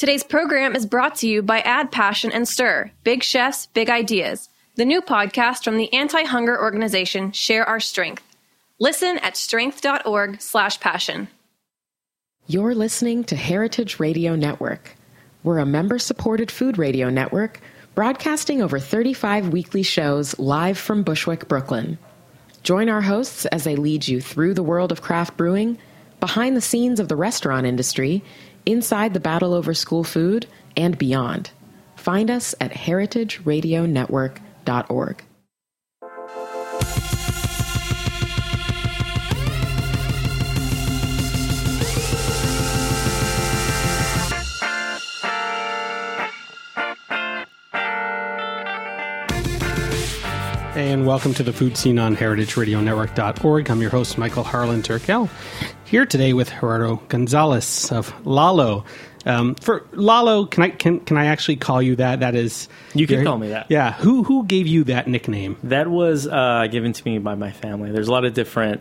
Today's program is brought to you by Add Passion and Stir, Big Chefs, Big Ideas, the new podcast from the anti-hunger organization Share Our Strength. Listen at strength.org/passion. You're listening to Heritage Radio Network. We're a member-supported food radio network broadcasting over 35 weekly shows live from Bushwick, Brooklyn. Join our hosts as they lead you through the world of craft brewing, behind the scenes of the restaurant industry, inside the battle over school food, and beyond. Find us at heritageradionetwork.org. And welcome to the Food Scene on heritageradionetwork.org. I'm your host, Michael Harlan Turkel, here today with Gerardo Gonzalez of Lalo. For Lalo, can I actually call you that? That is, you can call me that. Yeah. Who gave you that nickname? That was given to me by my family. There's a lot of different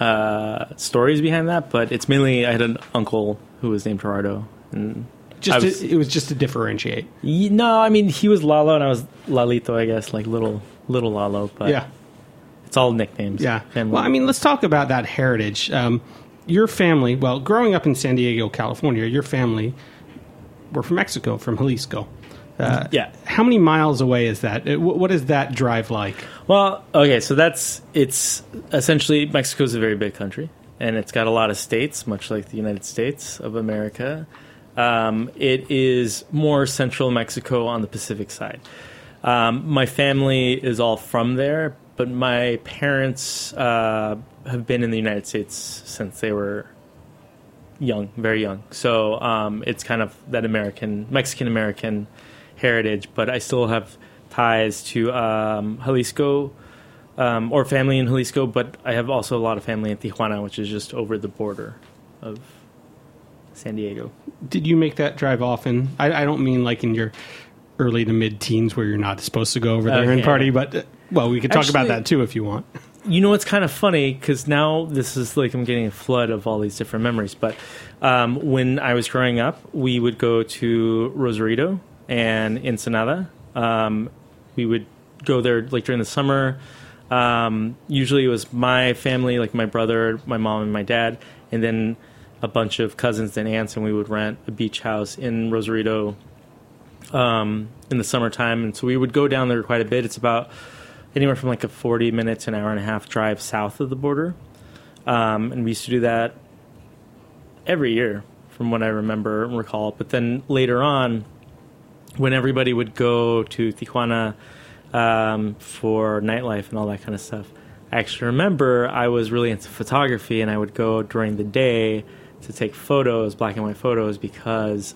stories behind that, but it's mainly I had an uncle who was named Gerardo, and it was just to differentiate. No, I mean he was Lalo and I was Lalito, I guess, like little Lalo. But yeah, it's all nicknames. Yeah. Well, I mean, let's talk about that heritage. Your family, well, growing up in San Diego, California, your family were from Mexico, from Jalisco. Yeah. How many miles away is that? What is that drive like? Well, okay, so it's essentially, Mexico's a very big country, and it's got a lot of states, much like the United States of America. It is more central Mexico on the Pacific side. My family is all from there, but my parents have been in the United States since they were young, very young. So it's kind of that Mexican-American heritage, but I still have ties to Jalisco, or family in Jalisco, but I have also a lot of family in Tijuana, which is just over the border of San Diego. Did you make that drive often? I don't mean like in your early to mid-teens where you're not supposed to go over there and party, but, well, we could talk about that too if you want. You know, it's kind of funny because now this is like I'm getting a flood of all these different memories, but when I was growing up, we would go to Rosarito and Ensenada. We would go there like during the summer. Usually it was my family, like my brother, my mom, and my dad, and then a bunch of cousins and aunts, and we would rent a beach house in Rosarito in the summertime. And so we would go down there quite a bit. It's about anywhere from like a 40 minutes, an hour and a half drive south of the border. And we used to do that every year from what I remember and recall. But then later on, when everybody would go to Tijuana for nightlife and all that kind of stuff, I actually remember I was really into photography, and I would go during the day to take photos, black and white photos, because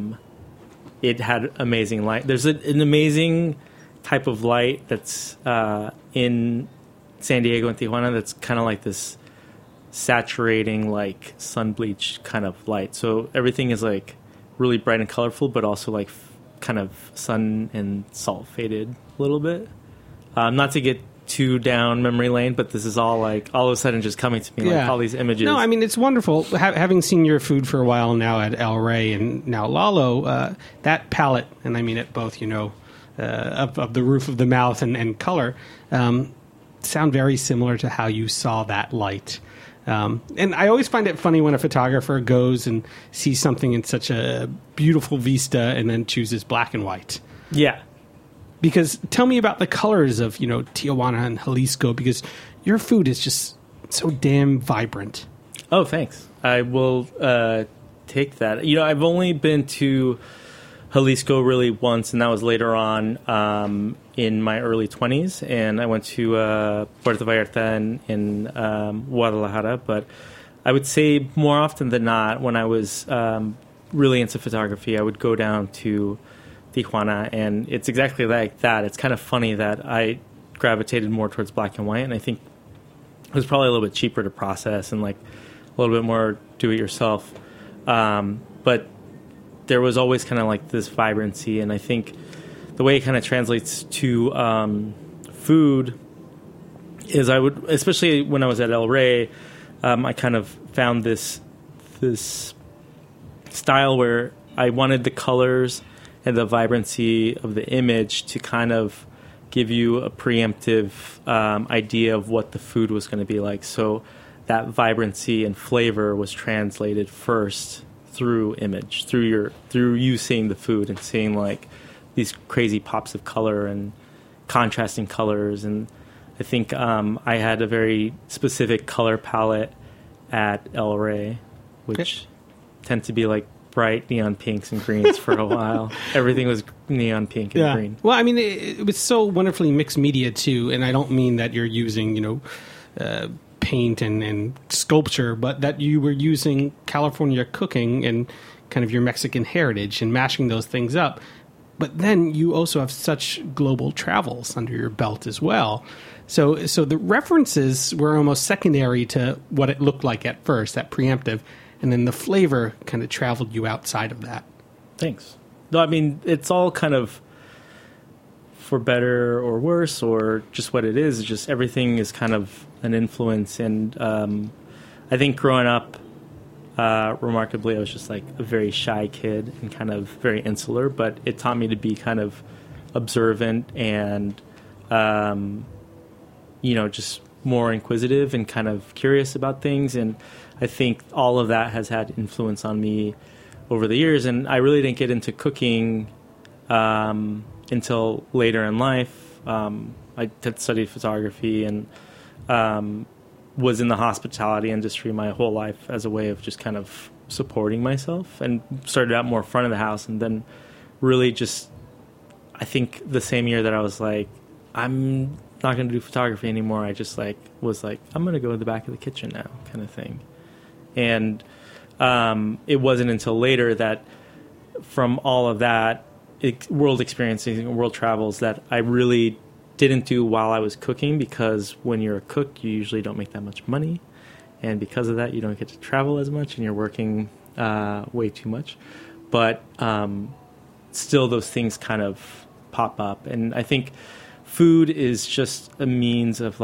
it had amazing light. There's an amazing type of light that's in San Diego and Tijuana that's kind of like this saturating, like sun bleach kind of light. So everything is like really bright and colorful, but also like kind of sun and salt faded a little bit. Not to get too down memory lane, but this is all like all of a sudden just coming to me, like all these images. No, I mean, it's wonderful. Having seen your food for a while now at El Rey and now Lalo, that palette, and I mean it both, you know, of the roof of the mouth and color, sound very similar to how you saw that light. And I always find it funny when a photographer goes and sees something in such a beautiful vista and then chooses black and white. Yeah. Because tell me about the colors of, you know, Tijuana and Jalisco, because your food is just so damn vibrant. Oh, thanks. I will take that. You know, I've only been to Jalisco really once, and that was later on in my early 20s. And I went to Puerto Vallarta in Guadalajara. But I would say more often than not, when I was really into photography, I would go down to Tijuana, and it's exactly like that. It's kind of funny that I gravitated more towards black and white, and I think it was probably a little bit cheaper to process and like a little bit more do-it-yourself. But there was always kind of like this vibrancy, and I think the way it kind of translates to food is I would, especially when I was at El Rey, I kind of found this style where I wanted the colors and the vibrancy of the image to kind of give you a preemptive idea of what the food was going to be like. So that vibrancy and flavor was translated first through image, through you seeing the food and seeing like these crazy pops of color and contrasting colors. And I think I had a very specific color palette at El Rey, which tend to be like bright neon pinks and greens for a while. Everything was neon pink and green. Well, I mean, it was so wonderfully mixed media too, and I don't mean that you're using, paint and sculpture, but that you were using California cooking and kind of your Mexican heritage and mashing those things up. But then you also have such global travels under your belt as well. So the references were almost secondary to what it looked like at first, that preemptive, and then the flavor kind of traveled you outside of that. Thanks. No, I mean, it's all kind of for better or worse, or just what it is. Just everything is kind of an influence. And I think growing up, remarkably, I was just like a very shy kid and kind of very insular, but it taught me to be kind of observant and, just more inquisitive and kind of curious about things. And I think all of that has had influence on me over the years. And I really didn't get into cooking until later in life. I had studied photography and was in the hospitality industry my whole life as a way of just kind of supporting myself, and started out more front of the house, and then really just, I think the same year that I was like, I'm not going to do photography anymore, I just was like, I'm going to go to the back of the kitchen now, kind of thing. And it wasn't until later that from all of that world experiencing, world travels, that I really didn't do while I was cooking, because when you're a cook, you usually don't make that much money. And because of that, you don't get to travel as much, and you're working way too much. But still, those things kind of pop up. And I think food is just a means of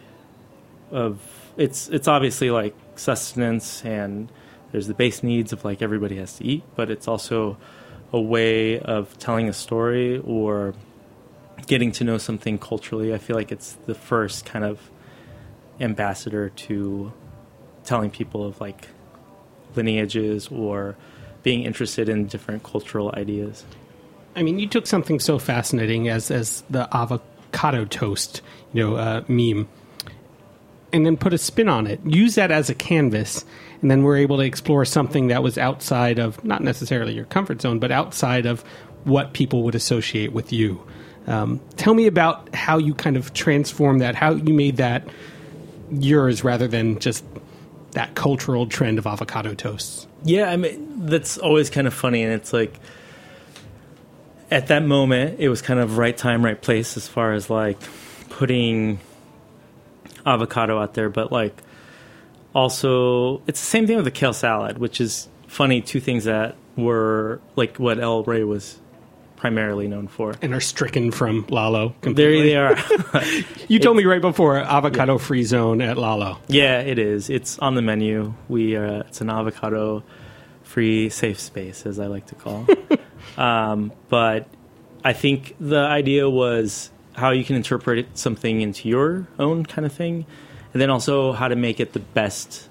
it's obviously like sustenance, and there's the base needs of like everybody has to eat, but it's also a way of telling a story or getting to know something culturally. I feel like it's the first kind of ambassador to telling people of like lineages or being interested in different cultural ideas. I mean, you took something so fascinating as the avocado toast, meme, and then put a spin on it. Use that as a canvas, and then we're able to explore something that was outside of, not necessarily your comfort zone, but outside of what people would associate with you. Tell me about how you kind of transformed that, how you made that yours rather than just that cultural trend of avocado toasts. Yeah, I mean, that's always kind of funny, and it's like, at that moment, it was kind of right time, right place as far as like putting avocado out there. But like, also, it's the same thing with the kale salad, which is funny. Two things that were like what El Rey was primarily known for, and are stricken from Lalo completely. There they are. You told me right before, avocado free zone at Lalo. Yeah, it is. It's on the menu. It's an avocado free safe space, as I like to call. But I think the idea was how you can interpret something into your own kind of thing, and then also how to make it the best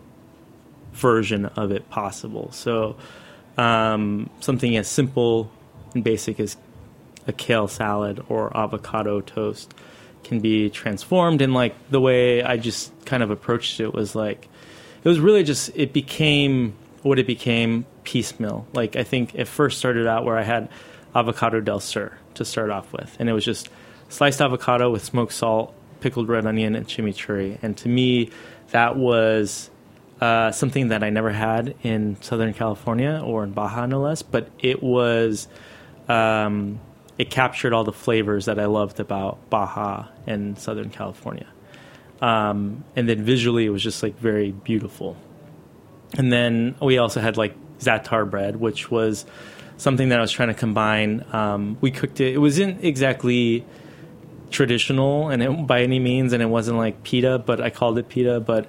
version of it possible. So something as simple and basic as a kale salad or avocado toast can be transformed. And like the way I just kind of approached it was like, it was really just, it became what it became piecemeal. Like, I think it first started out where I had avocado del sur to start off with, and it was just sliced avocado with smoked salt, pickled red onion, and chimichurri. And to me, that was something that I never had in Southern California, or in Baja no less, but it was it captured all the flavors that I loved about Baja and Southern California. And then visually, it was just like very beautiful. And then we also had like za'atar bread, which was something that I was trying to combine. We cooked it. It wasn't exactly traditional by any means, and it wasn't like pita, but I called it pita. But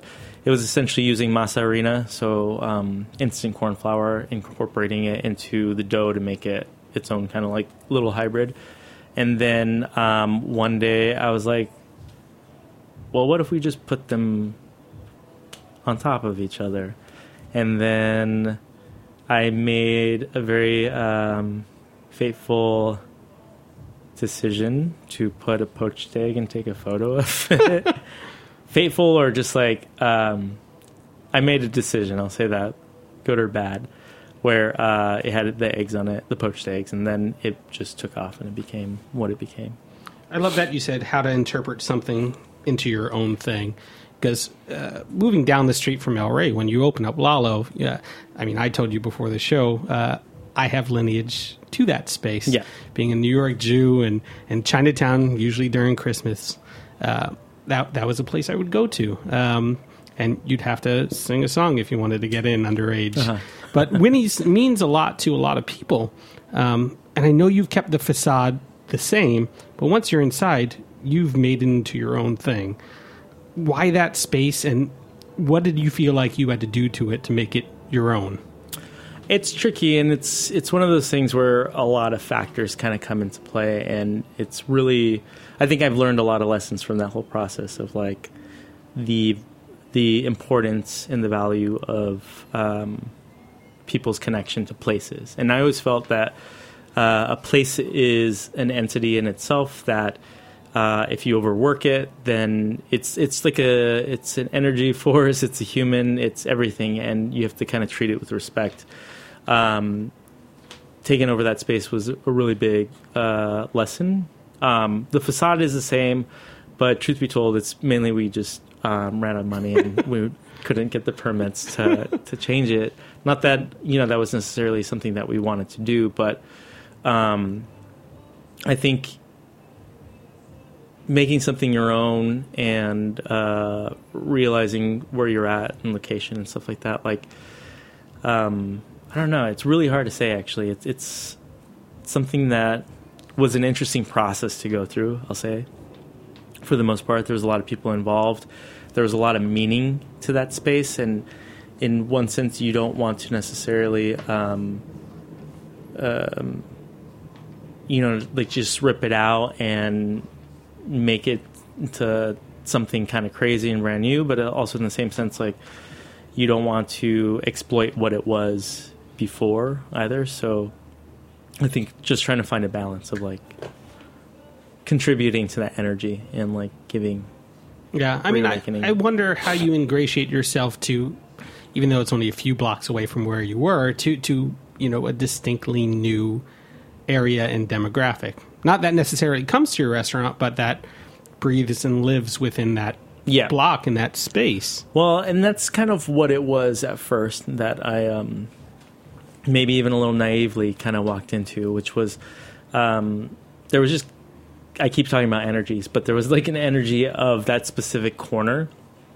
it was essentially using masa harina, so instant corn flour, incorporating it into the dough to make it its own kind of like little hybrid. And then one day I was like, well, what if we just put them on top of each other? And then I made a very fateful decision to put a poached egg and take a photo of it. Fateful, or just like I made a decision, I'll say that, good or bad, where it had the eggs on it, the poached eggs, and then it just took off and it became what it became. I love that you said how to interpret something into your own thing. Because moving down the street from El Rey, when you open up Lalo, I told you before the show, I have lineage to that space. Yeah. Being a New York Jew and Chinatown, usually during Christmas, that was a place I would go to. And you'd have to sing a song if you wanted to get in underage. Uh-huh. But Winnie's means a lot to a lot of people. And I know you've kept the facade the same, but once you're inside, you've made it into your own thing. Why that space, and what did you feel like you had to do to it to make it your own? It's tricky, and it's one of those things where a lot of factors kind of come into play, and it's really, I think I've learned a lot of lessons from that whole process of like the importance and the value of people's connection to places. And I always felt that a place is an entity in itself that if you overwork it, then it's an energy force, it's a human, it's everything, and you have to kind of treat it with respect. Taking over that space was a really big lesson. The facade is the same, but truth be told, it's mainly we just ran out of money and we couldn't get the permits to change it. Not that that was necessarily something that we wanted to do, but I think making something your own and realizing where you're at and location and stuff like that, like I don't know, it's really hard to say actually. It's something that was an interesting process to go through, I'll say. For the most part, there was a lot of people involved. There was a lot of meaning to that space, and in one sense you don't want to necessarily like just rip it out and make it into something kind of crazy and brand new, but also in the same sense, like you don't want to exploit what it was before either. So I think just trying to find a balance of like contributing to that energy and like giving. Yeah, I mean, I wonder how you ingratiate yourself to, even though it's only a few blocks away from where you were, to a distinctly new area and demographic. Not that necessarily comes to your restaurant, but that breathes and lives within that block and that space. Well, and that's kind of what it was at first that I maybe even a little naively kind of walked into, which was there was just, I keep talking about energies, but there was like an energy of that specific corner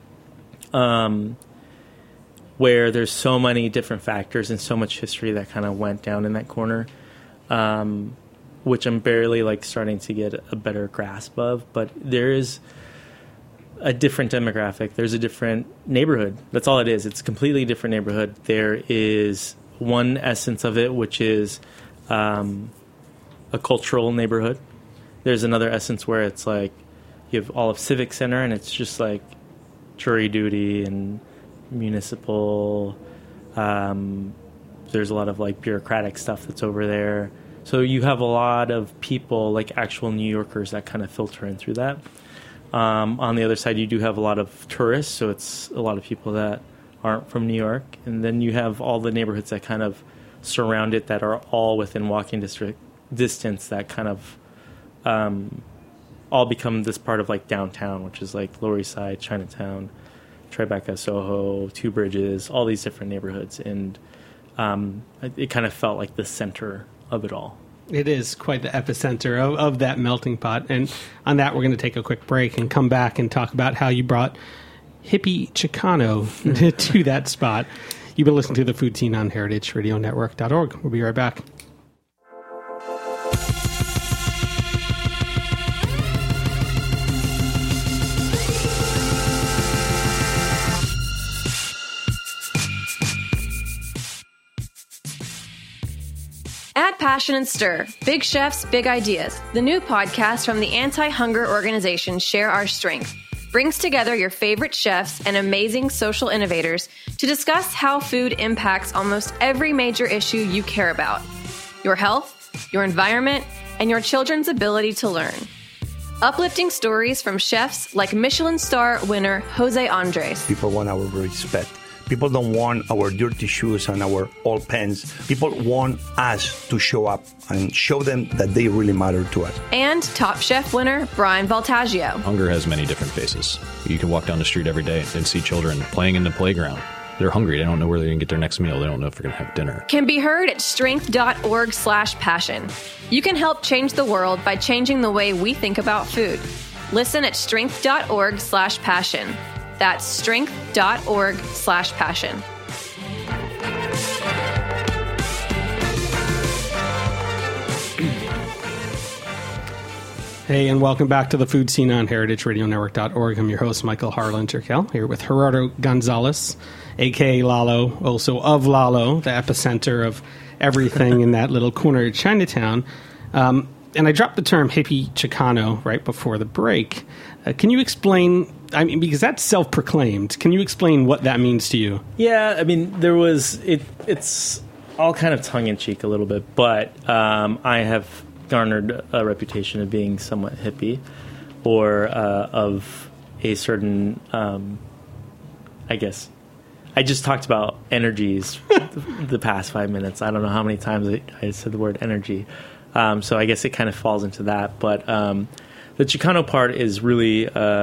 where there's so many different factors and so much history that kind of went down in that corner. Which I'm barely like starting to get a better grasp of, but there is a different demographic. There's a different neighborhood. That's all it is. It's a completely different neighborhood. There is one essence of it, which is a cultural neighborhood. There's another essence where it's like you have all of Civic Center, and it's just like jury duty and municipal. There's a lot of like bureaucratic stuff that's over there. So you have a lot of people, like actual New Yorkers, that kind of filter in through that. On the other side, you do have a lot of tourists, so it's a lot of people that aren't from New York. And then you have all the neighborhoods that kind of surround it that are all within walking distance that kind of all become this part of like downtown, which is like Lower East Side, Chinatown, Tribeca, Soho, Two Bridges, all these different neighborhoods. And it kind of felt like the center of it all. It is quite the epicenter of that melting pot. And on that, we're going to take a quick break and come back and talk about how you brought hippie Chicano to that spot. You've been listening to The Food Scene on heritageradionetwork.org. We'll be right back. Add Passion and Stir, Big Chefs, Big Ideas, the new podcast from the anti-hunger organization Share Our Strength, brings together your favorite chefs and amazing social innovators to discuss how food impacts almost every major issue you care about: your health, your environment, and your children's ability to learn. Uplifting stories from chefs like Michelin star winner Jose Andres. People want our respect. People don't want our dirty shoes and our old pants. People want us to show up and show them that they really matter to us. And Top Chef winner Brian Voltaggio. Hunger has many different faces. You can walk down the street every day and see children playing in the playground. They're hungry. They don't know where they're going to get their next meal. They don't know if they're going to have dinner. Can be heard at strength.org/passion. You can help change the world by changing the way we think about food. Listen at strength.org/passion. That's strength.org/passion. Hey, and welcome back to the Food Scene on heritageradionetwork.org. I'm your host, Michael Harlan Turkel, here with Gerardo Gonzalez, a.k.a. Lalo, also of Lalo, the epicenter of everything in that little corner of Chinatown. And I dropped the term hippie Chicano right before the break. Can you explain, I mean, because that's self-proclaimed, can you explain what that means to you? Yeah, I mean, it's all kind of tongue-in-cheek a little bit, but I have garnered a reputation of being somewhat hippie, or of a certain, I guess, I just talked about energies the past 5 minutes. I don't know how many times I said the word energy. So I guess it kind of falls into that. But the Chicano part is really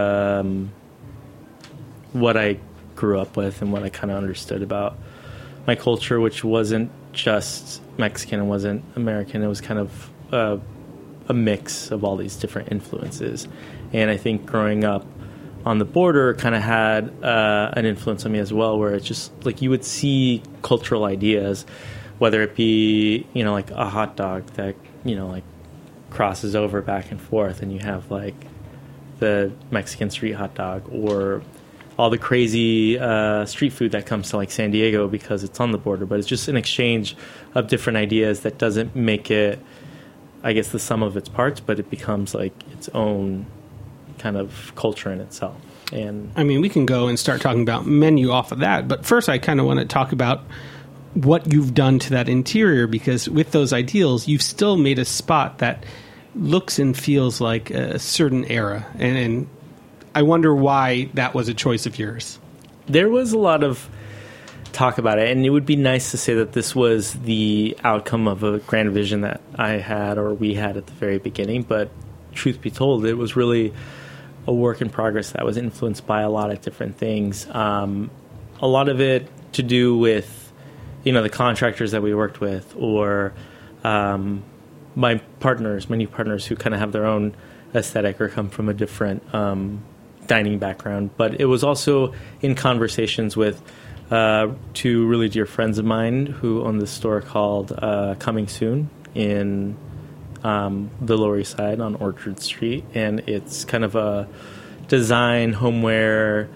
what I grew up with and what I kind of understood about my culture, which wasn't just Mexican, it wasn't American. It was kind of a mix of all these different influences. And I think growing up on the border kind of had an influence on me as well, where it's just like you would see cultural ideas, whether it be, you know, like a hot dog that, you know, like crosses over back and forth, and you have like the Mexican street hot dog, or all the crazy street food that comes to like San Diego because it's on the border. But it's just an exchange of different ideas that doesn't make it, I guess, the sum of its parts, but it becomes like its own kind of culture in itself. And I mean, we can go and start talking about menu off of that, but first I kind of want to talk about what you've done to that interior, because with those ideals, you've still made a spot that looks and feels like a certain era. And I wonder why that was a choice of yours. There was a lot of talk about it, and it would be nice to say that this was the outcome of a grand vision that I had, or we had at the very beginning. But truth be told, it was really a work in progress that was influenced by a lot of different things. A lot of it to do with, you know, the contractors that we worked with, or my new partners who kind of have their own aesthetic or come from a different dining background. But it was also in conversations with two really dear friends of mine who own this store called Coming Soon in the Lower East Side on Orchard Street. And it's kind of a design, homeware,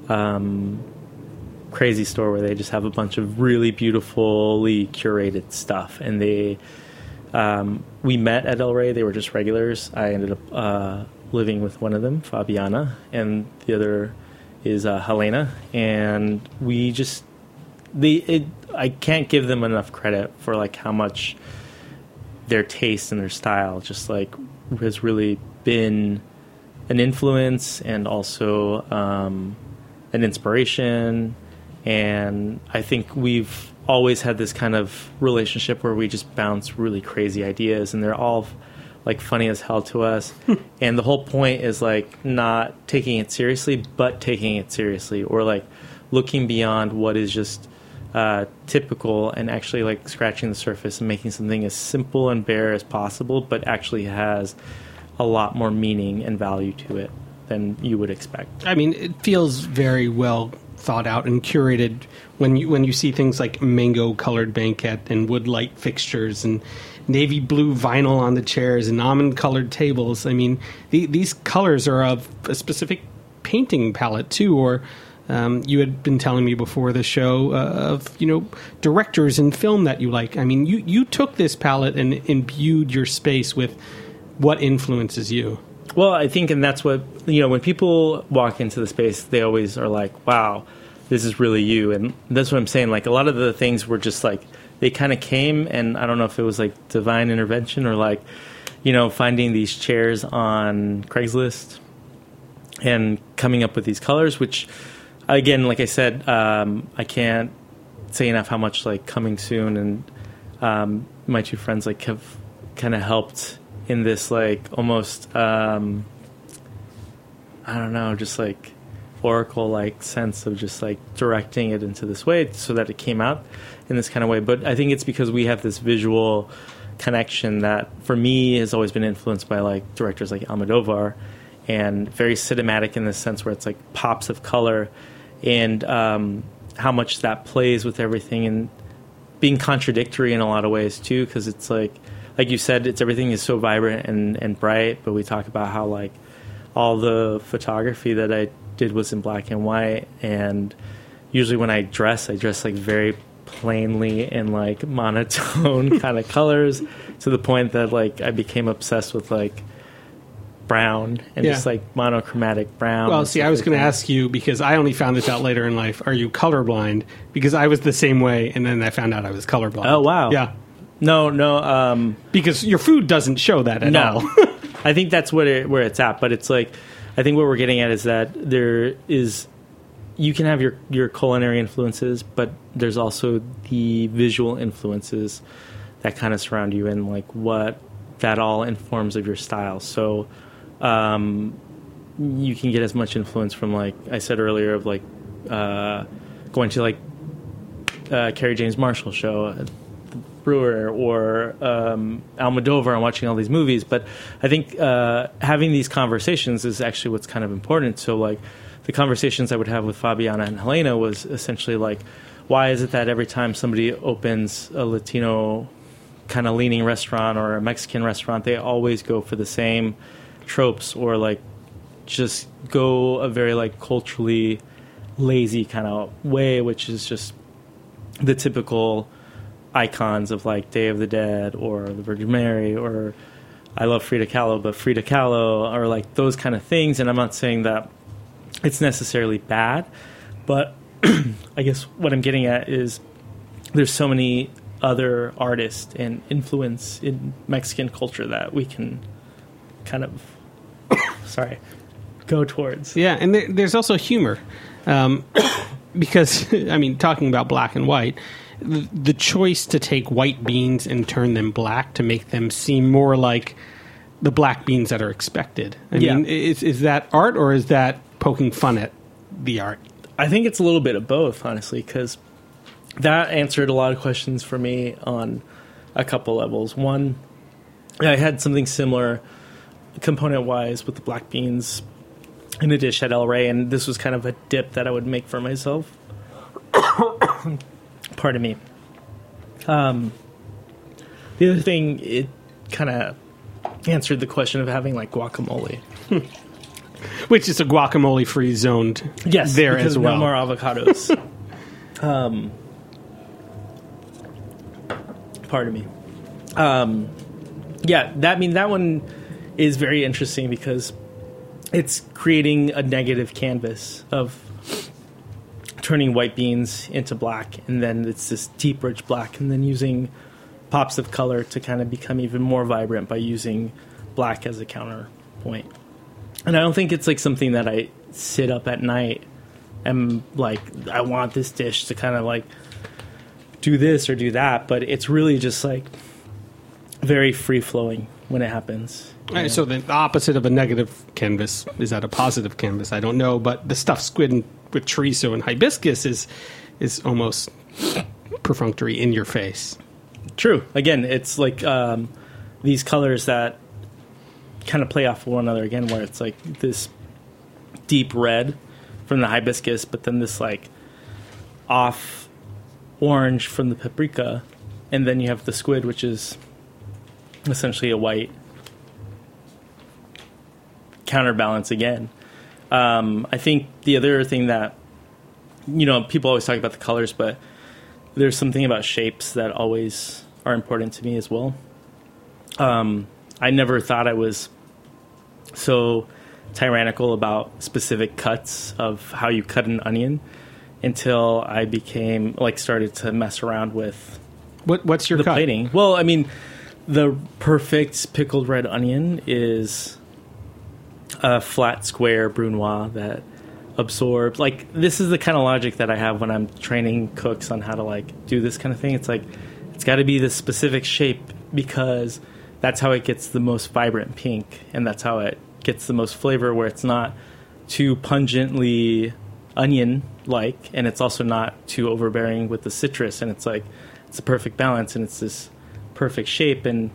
crazy store where they just have a bunch of really beautifully curated stuff. And they we met at El Rey. They were just regulars. I ended up living with one of them, Fabiana, and the other is Helena. And we just I can't give them enough credit for like how much their taste and their style just like has really been an influence, and also an inspiration. And I think we've always had this kind of relationship where we just bounce really crazy ideas, and they're all like funny as hell to us. And the whole point is like not taking it seriously, but taking it seriously, or like looking beyond what is just typical, and actually like scratching the surface and making something as simple and bare as possible, but actually has a lot more meaning and value to it than you would expect. I mean, it feels very well thought out and curated when you see things like mango colored banquette and wood light fixtures and navy blue vinyl on the chairs and almond colored tables. I mean, these colors are of a specific painting palette too, or You had been telling me before the show of directors in film that you like. I mean, you took this palette and imbued your space with what influences you. Well, I think, and that's what, when people walk into the space, they always are like, wow, this is really you. And that's what I'm saying. Like, a lot of the things were just like, they kind of came, and I don't know if it was like divine intervention or like, finding these chairs on Craigslist and coming up with these colors, which, again, like I said, I can't say enough how much like Coming Soon and my two friends like have kind of helped in this like almost I don't know, just like oracle like sense of just like directing it into this way so that it came out in this kind of way. But I think it's because we have this visual connection that for me has always been influenced by like directors like Almodovar, and very cinematic in the sense where it's like pops of color, and how much that plays with everything, and being contradictory in a lot of ways too, because it's like you said, it's everything is so vibrant and bright, but we talk about how like all the photography that I did was in black and white, and usually when I dress like very plainly in like monotone kind of colors, to the point that like I became obsessed with like brown and just like monochromatic brown. Well, see, I was going to ask you, because I only found this out later in life, are you colorblind? Because I was the same way, and then I found out I was colorblind. Oh, wow. Yeah. No. Because your food doesn't show that at all. I think that's where it's at. But it's like, I think what we're getting at is that you can have your culinary influences, but there's also the visual influences that kind of surround you, and like what that all informs of your style. So you can get as much influence from, like I said earlier, of like going to like Kerry James Marshall show, Brewer, or Almodovar, and watching all these movies. But I think having these conversations is actually what's kind of important. So like the conversations I would have with Fabiana and Helena was essentially like, why is it that every time somebody opens a Latino kind of leaning restaurant or a Mexican restaurant, they always go for the same tropes, or like just go a very like culturally lazy kind of way, which is just the typical icons of like Day of the Dead or the Virgin Mary, or I love Frida Kahlo, but Frida Kahlo, or like those kind of things. And I'm not saying that it's necessarily bad, but I guess what I'm getting at is there's so many other artists and influence in Mexican culture that we can kind of go towards. Yeah, and there's also humor. Because, I mean, talking about black and white, the choice to take white beans and turn them black to make them seem more like the black beans that are expected. I mean, is that art, or is that poking fun at the art? I think it's a little bit of both, honestly, because that answered a lot of questions for me on a couple levels. One, I had something similar component-wise with the black beans in a dish at El Rey, and this was kind of a dip that I would make for myself. Pardon me. The other thing, it kind of answered the question of having like guacamole. Which is a guacamole-free zone there as well. No more avocados. Pardon me. That one is very interesting because it's creating a negative canvas of turning white beans into black, and then it's this deep, rich black, and then using pops of color to kind of become even more vibrant by using black as a counterpoint. And I don't think it's like something that I sit up at night and like, I want this dish to kind of like do this or do that, but it's really just like very free-flowing when it happens. So the opposite of a negative canvas, is that a positive canvas? I don't know, but the stuffed squid with chorizo and hibiscus is almost perfunctory, in your face. True. Again, it's like these colors that kind of play off of one another again, where it's like this deep red from the hibiscus, but then this like off orange from the paprika, and then you have the squid, which is essentially a white counterbalance again. I think the other thing that people always talk about the colors, but there's something about shapes that always are important to me as well. I never thought I was so tyrannical about specific cuts of how you cut an onion until I became started to mess around with What's your the cut? plating. Well, I mean, the perfect pickled red onion is a flat square brunoise that absorbs. This is the kind of logic that I have when I'm training cooks on how to do this kind of thing. It's it's got to be this specific shape because that's how it gets the most vibrant pink, and that's how it gets the most flavor, where it's not too pungently onion-like, and it's also not too overbearing with the citrus, and it's a perfect balance, and it's this perfect shape. And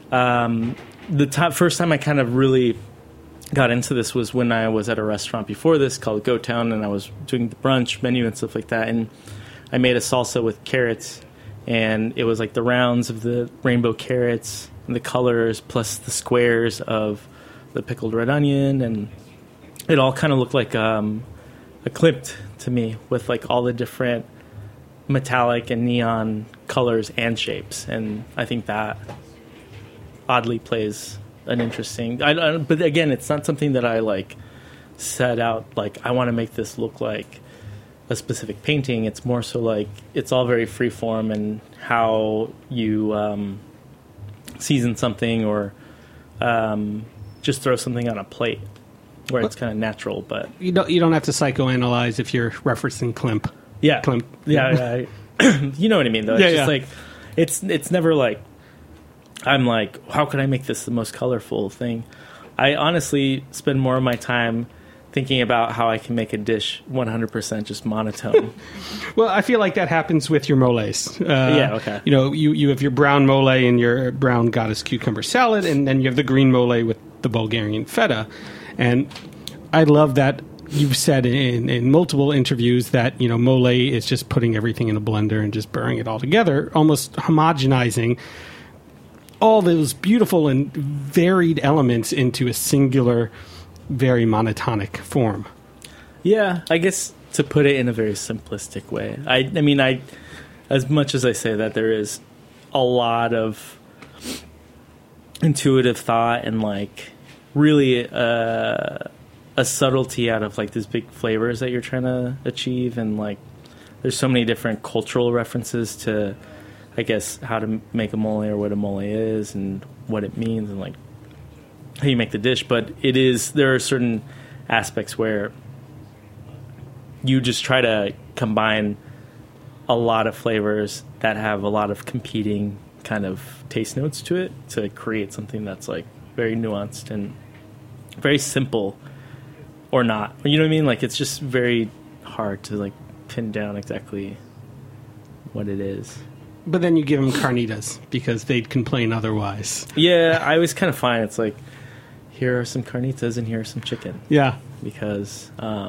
first time I kind of really got into this was when I was at a restaurant before this called Go Town, and I was doing the brunch menu and stuff like that, and I made a salsa with carrots, and it was the rounds of the rainbow carrots and the colors plus the squares of the pickled red onion, and it all kind of looked like a clipped to me with all the different metallic and neon colors and shapes, and I think that oddly plays an interesting. But again, it's not something that I set out I want to make this look like a specific painting. It's more so it's all very free form, and how you season something or just throw something on a plate where it's kind of natural. But You don't have to psychoanalyze if you're referencing Klimt. yeah, Klimt. yeah. You know what I mean, though. It's just it's never I'm how can I make this the most colorful thing? I honestly spend more of my time thinking about how I can make a dish 100% just monotone. Well, I feel like that happens with your moles. Yeah, okay. You have your brown mole and your brown goddess cucumber salad, and then you have the green mole with the Bulgarian feta. And I love that you've said in multiple interviews that, mole is just putting everything in a blender and just burning it all together, almost homogenizing all those beautiful and varied elements into a singular, very monotonic form. Yeah, I guess to put it in a very simplistic way. I mean, as much as I say that, there is a lot of intuitive thought and really a subtlety out of these big flavors that you're trying to achieve, and there's so many different cultural references to, I guess, how to make a mole or what a mole is and what it means and how you make the dish. But there are certain aspects where you just try to combine a lot of flavors that have a lot of competing kind of taste notes to it to create something that's very nuanced and very simple, or not. You know what I mean? It's just very hard to pin down exactly what it is. But then you give them carnitas because they'd complain otherwise. Yeah, I was kind of fine. It's here are some carnitas and here are some chicken. Yeah. Because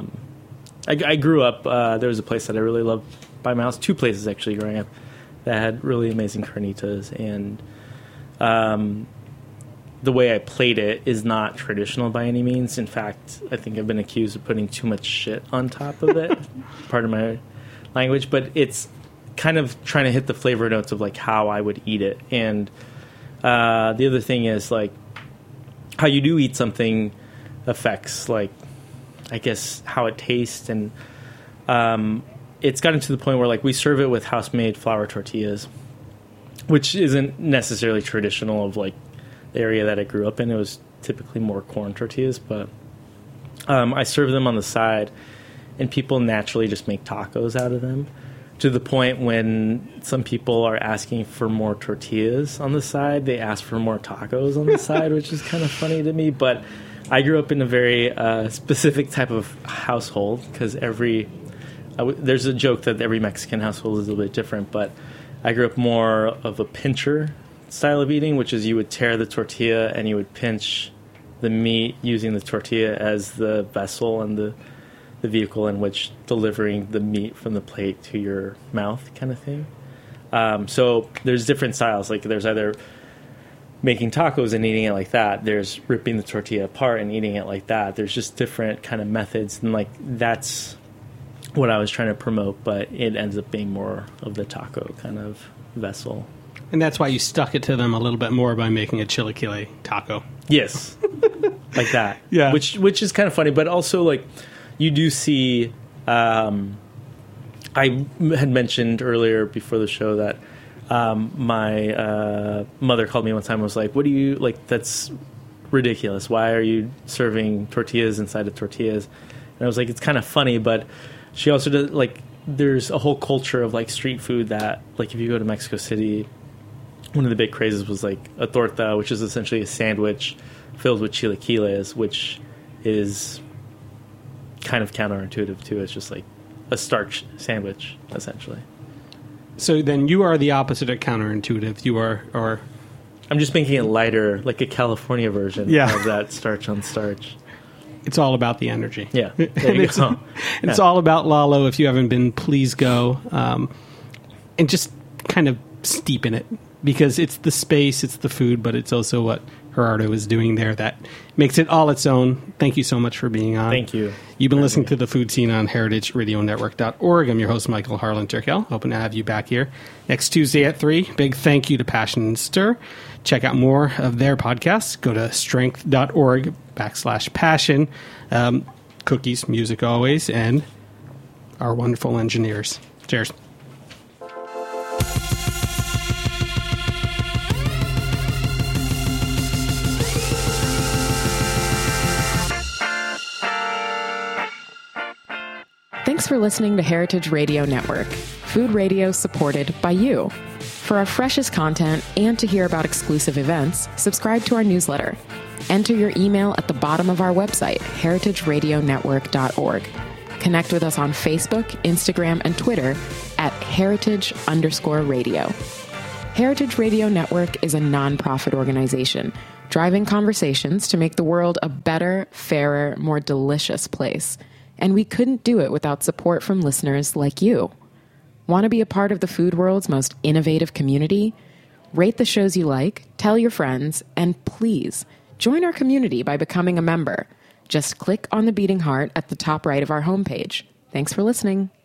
I grew up, there was a place that I really loved by my house, 2 places actually growing up, that had really amazing carnitas. And the way I played it is not traditional by any means. In fact, I think I've been accused of putting too much shit on top of it. Part of my language. But it's kind of trying to hit the flavor notes of how I would eat it. And the other thing is how you do eat something affects I guess how it tastes. And it's gotten to the point where we serve it with house-made flour tortillas, which isn't necessarily traditional of the area that I grew up in. It was typically more corn tortillas, but I serve them on the side, and people naturally just make tacos out of them, to the point when some people are asking for more tortillas on the side, they ask for more tacos on the side, which is kind of funny to me. But I grew up in a very specific type of household, because there's a joke that every Mexican household is a little bit different, but I grew up more of a pincher style of eating, which is you would tear the tortilla and you would pinch the meat using the tortilla as the vessel and the vehicle in which delivering the meat from the plate to your mouth, kind of thing. So there's different styles. There's either making tacos and eating it like that. There's ripping the tortilla apart and eating it like that. There's just different kind of methods, and that's what I was trying to promote, but it ends up being more of the taco kind of vessel. And that's why you stuck it to them a little bit more by making a chilaquile taco. Yes. Like that. Yeah. Which is kind of funny, but also like you do see I had mentioned earlier before the show that my mother called me one time and was like, what do you, like, that's ridiculous. Why are you serving tortillas inside of tortillas? And I was like, it's kind of funny, but she also does, like, there's a whole culture of, like, street food that, like, if you go to Mexico City, one of the big crazes was, like, a torta, which is essentially a sandwich filled with chilaquiles, which is kind of counterintuitive, too. It's just, like, a starch sandwich, essentially. So then you are the opposite of counterintuitive. You are, or I'm just making it lighter, like a California version of that starch on starch. It's all about the energy. Yeah, there you go. It's all about Lalo. If you haven't been, please go. And just kind of steep in it. Because it's the space, it's the food, but it's also what Gerardo is doing there that makes it all its own. Thank you so much for being on. Thank you. You've been listening to The Food Scene on heritageradionetwork.org. I'm your host, Michael Harlan Turkel. Hoping to have you back here next Tuesday at 3. Big thank you to Passion and Stir. Check out more of their podcasts. Go to strength.org/passion. Cookies, music always, and our wonderful engineers. Cheers. Thanks for listening to Heritage Radio Network, food radio supported by you. For our freshest content and to hear about exclusive events, subscribe to our newsletter. Enter your email at the bottom of our website, heritageradionetwork.org. Connect with us on Facebook, Instagram, and Twitter at heritage_radio. Heritage Radio Network is a nonprofit organization driving conversations to make the world a better, fairer, more delicious place. And we couldn't do it without support from listeners like you. Want to be a part of the food world's most innovative community? Rate the shows you like, tell your friends, and please join our community by becoming a member. Just click on the beating heart at the top right of our homepage. Thanks for listening.